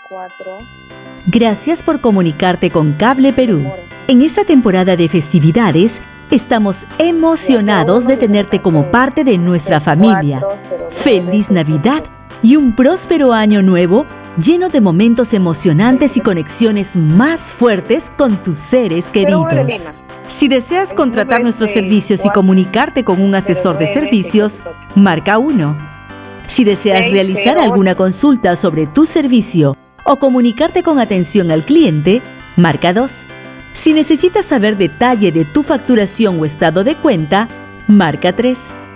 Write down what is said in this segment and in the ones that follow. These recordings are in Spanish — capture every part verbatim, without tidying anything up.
cuatro. Gracias por comunicarte con Cable Perú. En esta temporada de festividades, estamos emocionados de tenerte como parte de nuestra familia. ¡Feliz Navidad y un próspero año nuevo lleno de momentos emocionantes y conexiones más fuertes con tus seres queridos! Si deseas contratar nuestros servicios y comunicarte con un asesor de servicios, marca uno. Si deseas realizar alguna consulta sobre tu servicio o comunicarte con atención al cliente, marca dos. Si necesitas saber detalle de tu facturación o estado de cuenta, marca tres.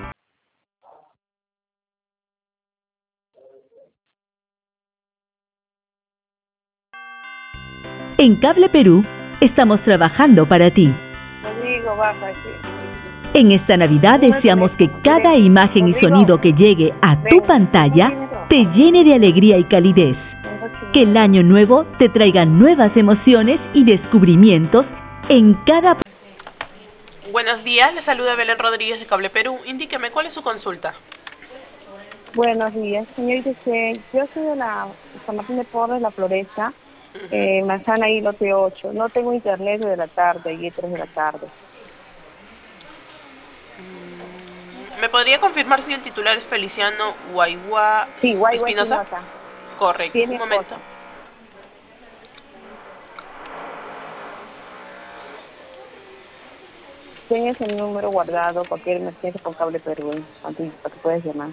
En Cable Perú, estamos trabajando para ti. Rodrigo, baja, sí. En esta Navidad deseamos que cada imagen y sonido que llegue a tu pantalla te llene de alegría y calidez. Que el año nuevo te traiga nuevas emociones y descubrimientos en cada... Buenos días, le saluda Belén Rodríguez de Cable Perú. Indíqueme, ¿cuál es su consulta? Buenos días, señorita. Yo soy de la San Martín de Porres, La Floresta, uh-huh. eh, Manzana y lote ocho. No tengo internet de la tarde y tres de la tarde. ¿Me podría confirmar si el titular es Feliciano Guaigua sí, Guaigua Espinosa? Espinosa? Correcto, un momento. Esposa. Tienes el número guardado, cualquier emergencia con Cable Perú, para que puedes llamar.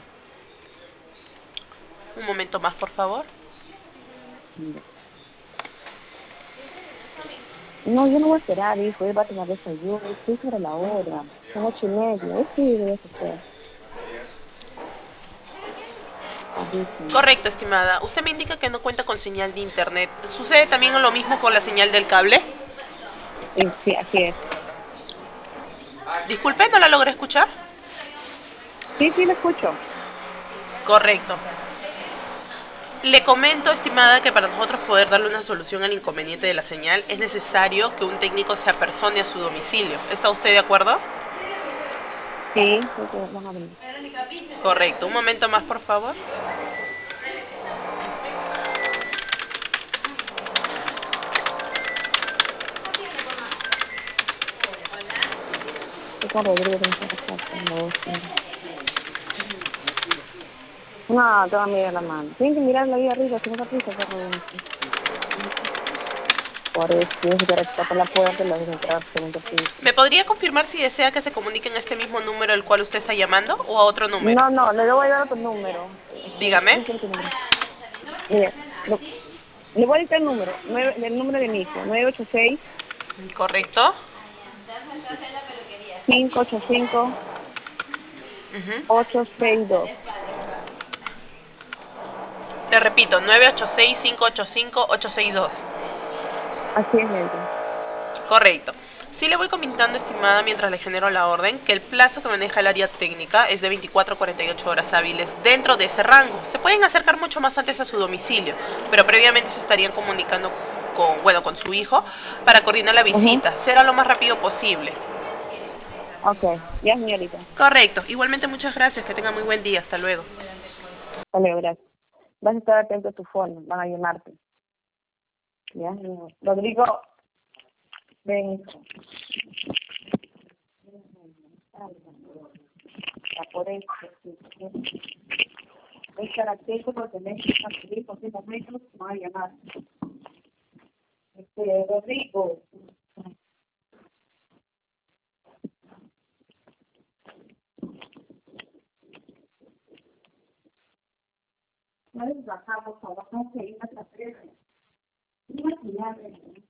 Un momento más, por favor. No, yo no voy a esperar, hijo. Él va a tomar desayuno. Estoy sobre la hora. Son ocho y media. Sí, debe ser. Correcto, estimada. Usted me indica que no cuenta con señal de internet. ¿Sucede también lo mismo con la señal del cable? Sí, sí, así es. Disculpe, ¿no la logré escuchar? Sí, sí, la escucho. Correcto. Le comento, estimada, que para nosotros poder darle una solución al inconveniente de la señal es necesario que un técnico se apersone a su domicilio. ¿Está usted de acuerdo? Sí, vamos a ver. Correcto. Un momento más, por favor. Con Rodrigo, no, te va a mirar la mano. Tienen que mirarla ahí arriba, si no te prisa, por favor. Por eso, tienes que respetar la puerta y la dejas entrar al segundo piso. ¿Me podría confirmar si desea que se comuniquen a este mismo número al cual usted está llamando o a otro número? No, no, le voy a dar otro número. Dígame. Mire, lo, le voy a dictar el número, nueve, el número de mi hijo, nueve ocho seis. Correcto. cinco ocho cinco, uh-huh. ocho seis dos. Te repito, nueve ocho seis, cinco ocho cinco, ocho seis dos. Así es, gente. Correcto. Sí le voy comentando, estimada, mientras le genero la orden, que el plazo que maneja el área técnica es de veinticuatro a cuarenta y ocho horas hábiles dentro de ese rango. Se pueden acercar mucho más antes a su domicilio, pero previamente se estarían comunicando con, bueno, con su hijo para coordinar la visita. Uh-huh. Será lo más rápido posible. Ok, ya, señorita. Correcto. Igualmente, muchas gracias. Que tenga muy buen día. Hasta luego. Hasta luego, gracias. Vas a estar atento a tu phone, van a llamarte. ¿Ya? Rodrigo, ven. Por eso, es característico porque tenés que salir por cinco metros, van a llamar. Este, Rodrigo. No les bajamos, bajamos que hay una trasera. Una señal.